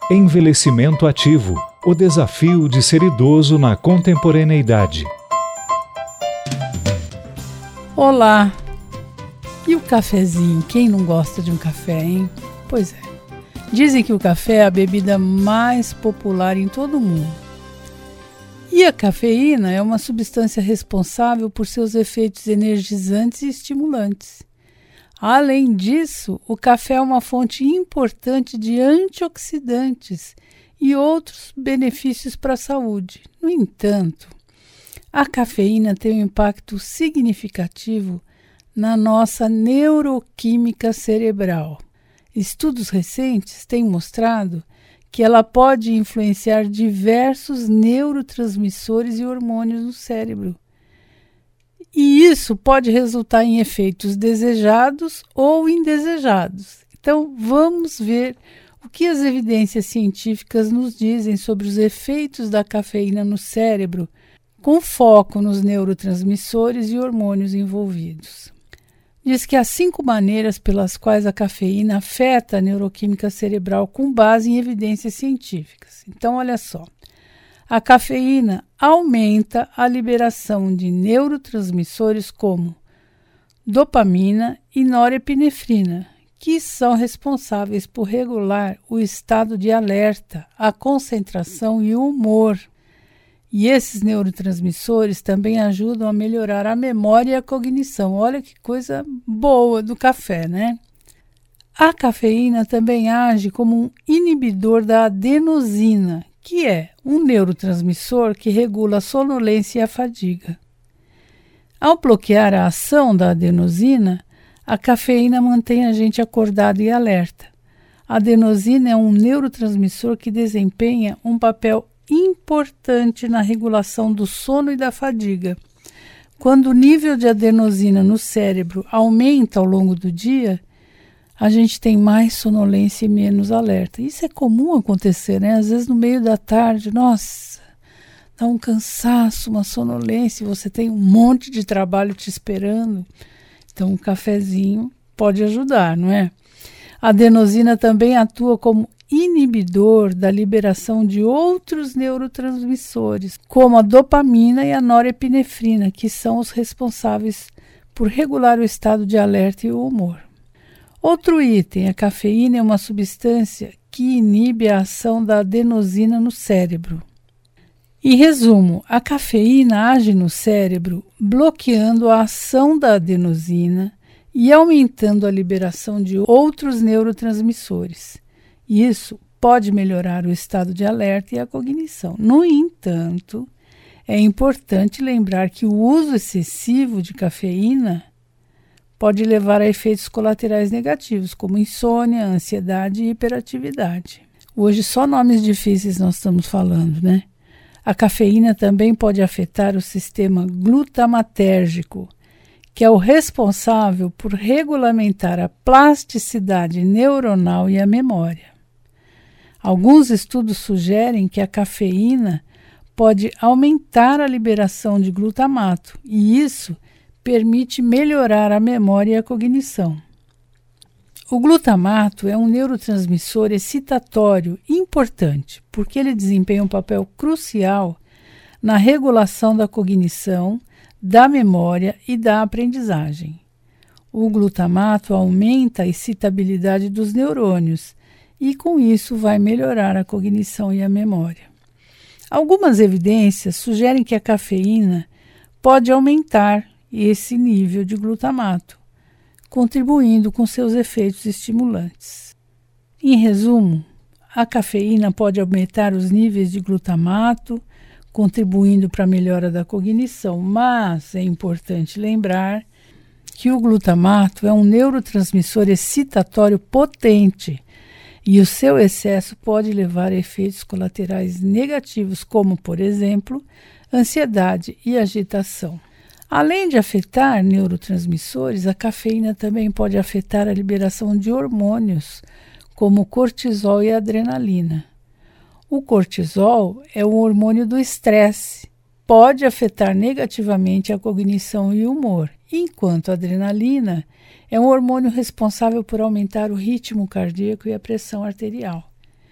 Envelhecimento ativo, o desafio de ser idoso na contemporaneidade. Olá! E o cafezinho? Quem não gosta de um café, hein? Pois é. Dizem que o café é a bebida mais popular em todo o mundo. E a cafeína é uma substância responsável por seus efeitos energizantes e estimulantes. Além disso, o café é uma fonte importante de antioxidantes e outros benefícios para a saúde. No entanto, a cafeína tem um impacto significativo na nossa neuroquímica cerebral. Estudos recentes têm mostrado que ela pode influenciar diversos neurotransmissores e hormônios no cérebro. E isso pode resultar em efeitos desejados ou indesejados. Então, vamos ver o que as evidências científicas nos dizem sobre os efeitos da cafeína no cérebro, com foco nos neurotransmissores e hormônios envolvidos. Diz que há 5 maneiras pelas quais a cafeína afeta a neuroquímica cerebral com base em evidências científicas. Então, olha só. A cafeína aumenta a liberação de neurotransmissores como dopamina e norepinefrina, que são responsáveis por regular o estado de alerta, a concentração e o humor. E esses neurotransmissores também ajudam a melhorar a memória e a cognição. Olha que coisa boa do café, né? A cafeína também age como um inibidor da adenosina, que é um neurotransmissor que regula a sonolência e a fadiga. Ao bloquear a ação da adenosina, a cafeína mantém a gente acordado e alerta. A adenosina é um neurotransmissor que desempenha um papel importante na regulação do sono e da fadiga. Quando o nível de adenosina no cérebro aumenta ao longo do dia, a gente tem mais sonolência e menos alerta. Isso é comum acontecer, né? Às vezes no meio da tarde, nossa, dá um cansaço, uma sonolência, você tem um monte de trabalho te esperando. Então um cafezinho pode ajudar, não é? A adenosina também atua como inibidor da liberação de outros neurotransmissores, como a dopamina e a norepinefrina, que são os responsáveis por regular o estado de alerta e o humor. Outro item, a cafeína é uma substância que inibe a ação da adenosina no cérebro. Em resumo, a cafeína age no cérebro bloqueando a ação da adenosina e aumentando a liberação de outros neurotransmissores. Isso pode melhorar o estado de alerta e a cognição. No entanto, é importante lembrar que o uso excessivo de cafeína pode levar a efeitos colaterais negativos, como insônia, ansiedade e hiperatividade. Hoje só nomes difíceis nós estamos falando, né? A cafeína também pode afetar o sistema glutamatérgico, que é o responsável por regulamentar a plasticidade neuronal e a memória. Alguns estudos sugerem que a cafeína pode aumentar a liberação de glutamato, e isso permite melhorar a memória e a cognição. O glutamato é um neurotransmissor excitatório importante, porque ele desempenha um papel crucial na regulação da cognição, da memória e da aprendizagem. O glutamato aumenta a excitabilidade dos neurônios e, com isso, vai melhorar a cognição e a memória. Algumas evidências sugerem que a cafeína pode aumentar esse nível de glutamato, contribuindo com seus efeitos estimulantes. Em resumo, a cafeína pode aumentar os níveis de glutamato, contribuindo para a melhora da cognição, mas é importante lembrar que o glutamato é um neurotransmissor excitatório potente e o seu excesso pode levar a efeitos colaterais negativos, como, por exemplo, ansiedade e agitação. Além de afetar neurotransmissores, a cafeína também pode afetar a liberação de hormônios, como o cortisol e a adrenalina. O cortisol é o hormônio do estresse, pode afetar negativamente a cognição e o humor, enquanto a adrenalina é um hormônio responsável por aumentar o ritmo cardíaco e a pressão arterial.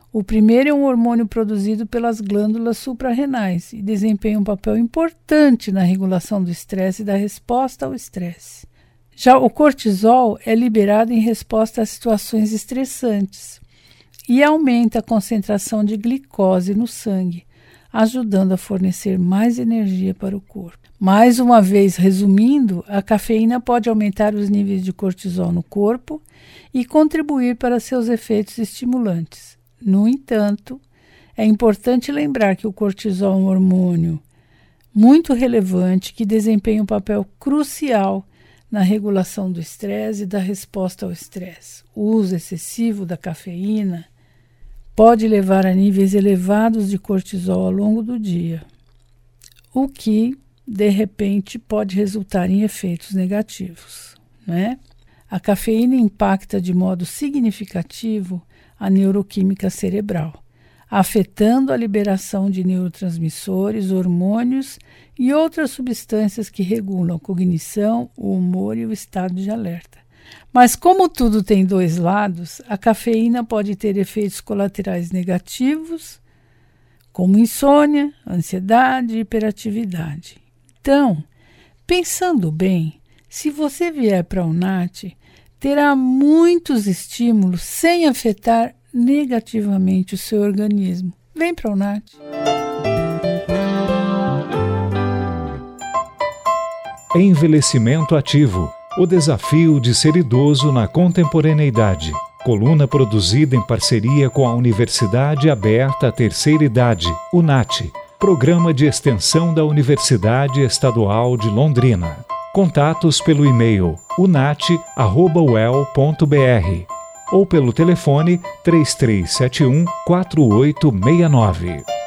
O primeiro é um hormônio produzido pelas glândulas suprarrenais e desempenha um papel importante na regulação do estresse e da resposta ao estresse. Já o cortisol é liberado em resposta a situações estressantes e aumenta a concentração de glicose no sangue, ajudando a fornecer mais energia para o corpo. Mais uma vez, resumindo, a cafeína pode aumentar os níveis de cortisol no corpo e contribuir para seus efeitos estimulantes. No entanto, é importante lembrar que o cortisol é um hormônio muito relevante que desempenha um papel crucial na regulação do estresse e da resposta ao estresse. O uso excessivo da cafeína pode levar a níveis elevados de cortisol ao longo do dia, o que, de repente, pode resultar em efeitos negativos, né? A cafeína impacta de modo significativo a neuroquímica cerebral, afetando a liberação de neurotransmissores, hormônios e outras substâncias que regulam a cognição, o humor e o estado de alerta. Mas como tudo tem dois lados, a cafeína pode ter efeitos colaterais negativos, como insônia, ansiedade e hiperatividade. Então, pensando bem, se você vier para a UNAT, terá muitos estímulos sem afetar negativamente o seu organismo. Vem para a UNAT. Envelhecimento ativo. O desafio de ser idoso na contemporaneidade. Coluna produzida em parceria com a Universidade Aberta à Terceira Idade, UNAT. Programa de extensão da Universidade Estadual de Londrina. Contatos pelo e-mail unat@uel.br ou pelo telefone 3371-4869.